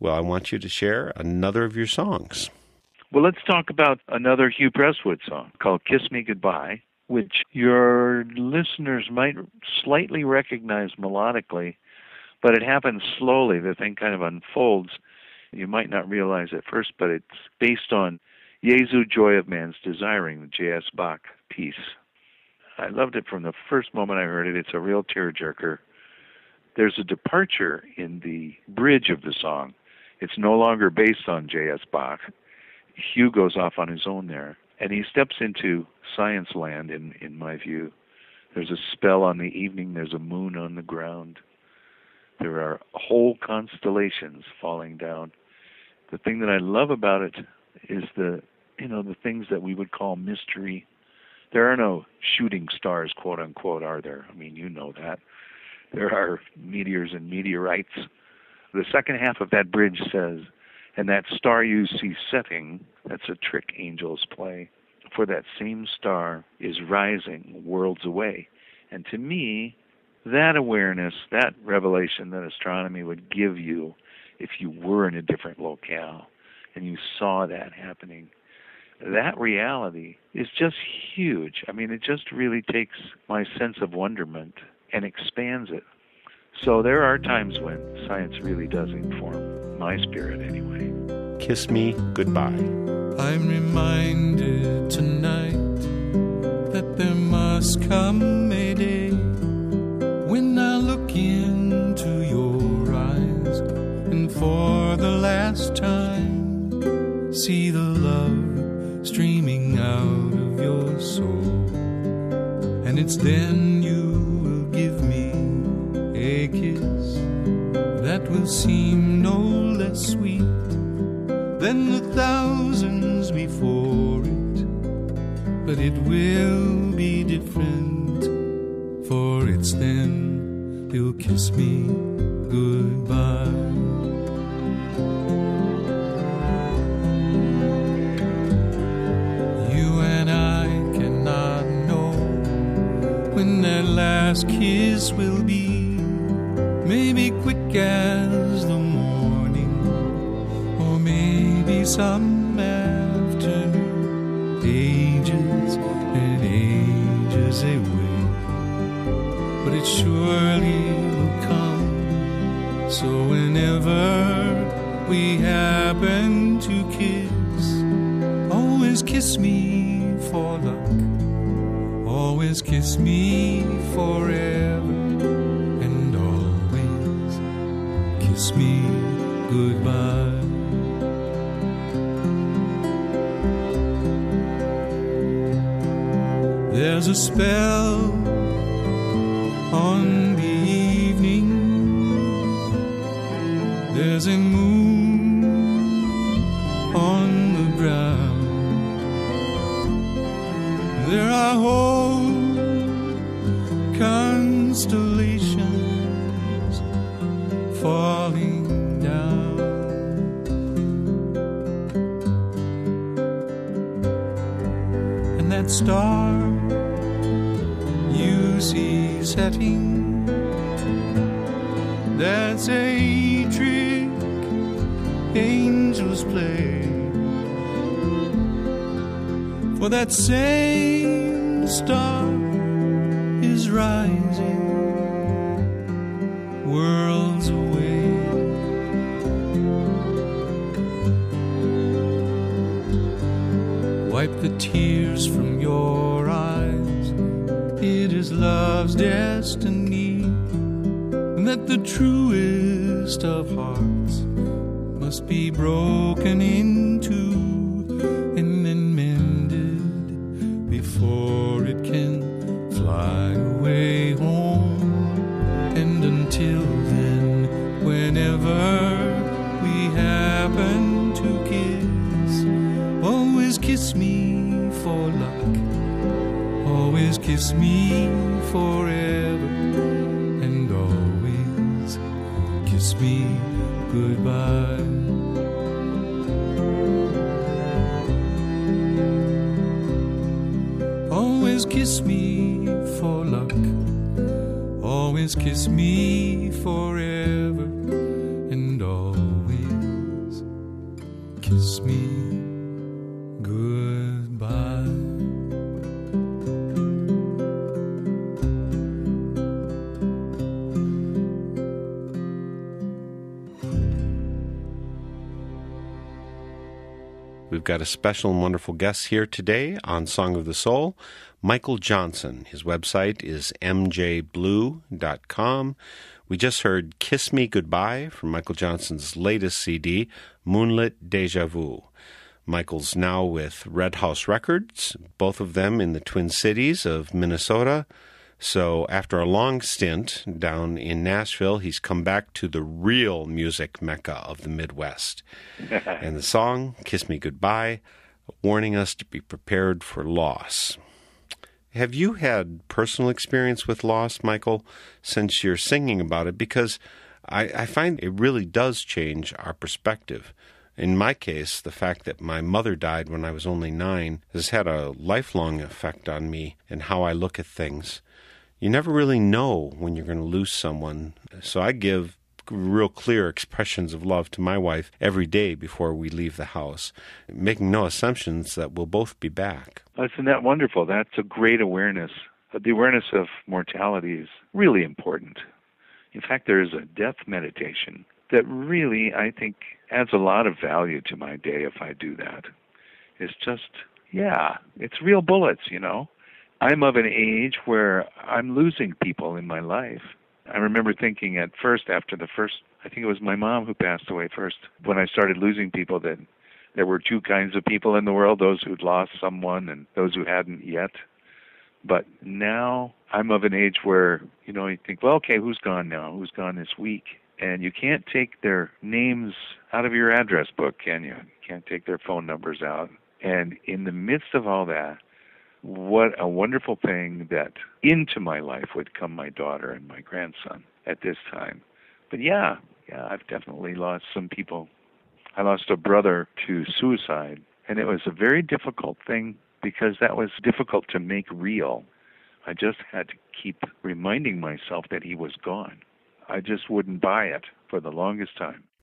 well, I want you to share another of your songs. Well, let's talk about another Hugh Prestwood song called Kiss Me Goodbye, which your listeners might slightly recognize melodically, but it happens slowly. The thing kind of unfolds. You might not realize at first, but it's based on Jesu, Joy of Man's Desiring, the J.S. Bach piece. I loved it from the first moment I heard it. It's a real tearjerker. There's a departure in the bridge of the song. It's no longer based on J.S. Bach. Hugh goes off on his own there, and he steps into science land, in my view. There's a spell on the evening. There's a moon on the ground. There are whole constellations falling down. The thing that I love about it is the things that we would call mystery. There are no shooting stars, quote unquote, are there? I mean, you know that. There are meteors and meteorites. The second half of that bridge says, and that star you see setting, that's a trick angels play, for that same star is rising worlds away. And to me, that awareness, that revelation that astronomy would give you if you were in a different locale and you saw that happening, that reality is just huge. I mean, it just really takes my sense of wonderment and expands it. So there are times when science really does inform my spirit anyway. Kiss Me Goodbye. I'm reminded tonight that there must come a day when I look into your eyes and for the last time see the love streaming out of your soul. And it's then you will give me a kiss that will seem no less sweet than the thousands before it, but it will be different, for it's then you'll kiss me goodbye. You and I cannot know when that last kiss will be. Maybe quick as the morning, or maybe some afternoon, ages and ages away. But it surely will come. So whenever we happen to kiss, always kiss me for luck, always kiss me forever. Kiss me goodbye. There's a spell on the evening. There's a moon on the ground. There are whole constellations falling down, and that star you see setting, that's a trick angels play, for that same star is rising worlds away. Wipe the tears from your eyes. It is love's destiny, and that the truest of hearts must be broken into and then mended before it can fly away home. And until then, whenever we happen to kiss, always kiss me for luck, always kiss me forever, and always kiss me goodbye. Always kiss me for luck, always kiss me forever, and always kiss me goodbye. We've got a special and wonderful guest here today on Song of the Soul, Michael Johnson. His website is mjblue.com. We just heard Kiss Me Goodbye from Michael Johnson's latest CD, Moonlit Deja Vu. Michael's now with Red House Records, both of them in the Twin Cities of Minnesota. So after a long stint down in Nashville, he's come back to the real music mecca of the Midwest. And the song, Kiss Me Goodbye, warning us to be prepared for loss. Have you had personal experience with loss, Michael, since you're singing about it? Because I find it really does change our perspective. In my case, the fact that my mother died when I was only 9 has had a lifelong effect on me and how I look at things. You never really know when you're going to lose someone. So I give real clear expressions of love to my wife every day before we leave the house, making no assumptions that we'll both be back. Isn't that wonderful? That's a great awareness. The awareness of mortality is really important. In fact, there is a death meditation that really, I think, adds a lot of value to my day if I do that. It's just, it's real bullets, you know. I'm of an age where I'm losing people in my life. I remember thinking at first, I think it was my mom who passed away first, when I started losing people, that there were two kinds of people in the world, those who'd lost someone and those who hadn't yet. But now I'm of an age where, you think, well, okay, who's gone now? Who's gone this week? And you can't take their names out of your address book, can you? You can't take their phone numbers out. And in the midst of all that, what a wonderful thing that into my life would come my daughter and my grandson at this time. But I've definitely lost some people. I lost a brother to suicide, and it was a very difficult thing because that was difficult to make real. I just had to keep reminding myself that he was gone. I just wouldn't buy it for the longest time.